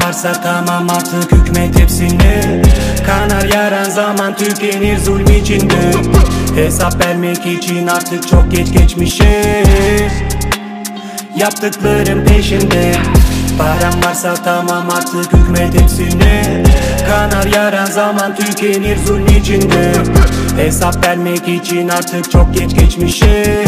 varsa tamam artık hükmet hepsine. Kanar yaran zaman tükenir zulm içinde. Hesap vermek için artık çok geç geçmişe. Yaptıklarım peşinde. Param varsa tamam artık hükmet hepsine. Kanar yaran zaman tükenir zulm içinde. Hesap vermek için artık çok geç geçmişe.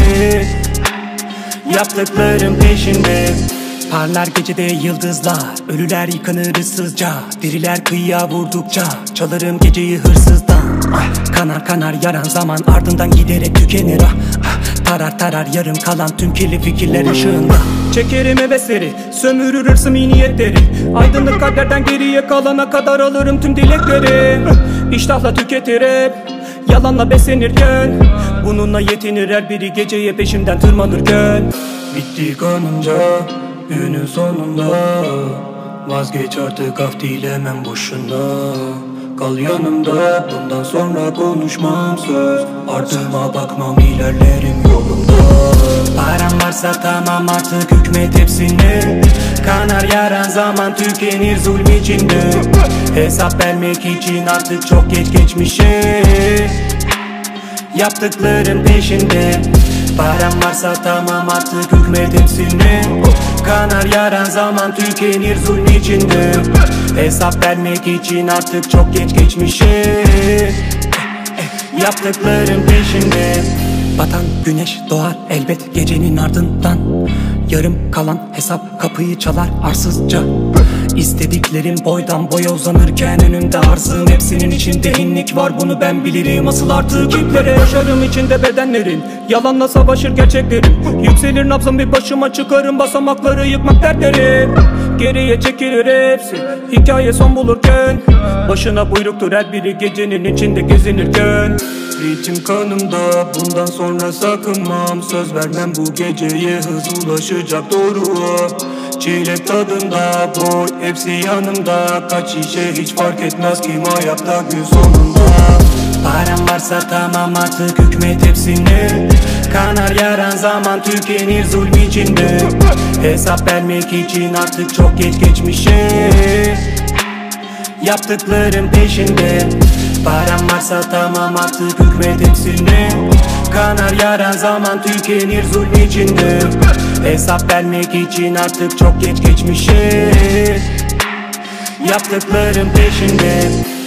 Yaptıklarım peşinde. Parlar gecede yıldızlar, ölüler yıkanır ıssızca. Diriler kıyıya vurdukça çalarım geceyi hırsızdan. Kanar kanar yaran zaman ardından giderek tükenir. Tarar tarar yarım kalan tüm kirli fikirler ışığında. Çekerim hevesleri, sömürür hırsım iyi niyetleri. Aydınlık kalplerden geriye kalana kadar alırım tüm dilekleri. İştahla tüketir hep, yalanla beslenirken. Bununla yetinir her biri geceye peşimden tırmanırken. Bitti kanımca günün sonunda. Vazgeç artık af dilemem boşuna. Kal yanımda, bundan sonra konuşmam söz. Ardıma bakmam, ilerlerim yolumda. Param varsa tamam artık hükmet hepsine. Kanar yaran zaman tükenir zulm içinde. Hesap vermek için artık çok geç geçmişe. Yaptıklarım peşinde. Param varsa tamam artık hükmet hepsine. Kanar yaran zaman tükenir zulm içinde. Hesap vermek için artık çok geç geçmişe. Yaptıklarım peşinde. Batan güneş doğar elbet gecenin ardından. Yarım kalan hesap kapıyı çalar arsızca. İstediklerim boydan boya uzanırken önümde arzım. Hepsinin içinde hinlik var, bunu ben bilirim. Asıl artık iplere yaşarım içinde bedenlerin. Yalanla savaşır gerçeklerim. Yükselir nabzım, bir başıma çıkarım. Basamakları yıkmak dertlerim. Geriye çekilir hepsi hikaye son bulurken. Başına buyruktur her biri gecenin içinde gezinirken. Ritim kanımda, bundan sonra sakınmam. Söz vermem bu geceye, hız ulaşacak doğruğa. Çilek tadında boy, hepsi yanımda. Kaç şişe hiç fark etmez kim ayakta gün sonunda. Param varsa tamam artık hükmet hepsine. Kanar yaran zaman tükenir zulm içinde. Hesap vermek için artık çok geç geçmişe. Yaptıklarım peşinde. Param varsa tamam artık hükmet hepsine. Kanar yaran zaman tükenir zulm içinde. Hesap vermek için artık çok geç geçmişe. Yaptıklarım peşinde.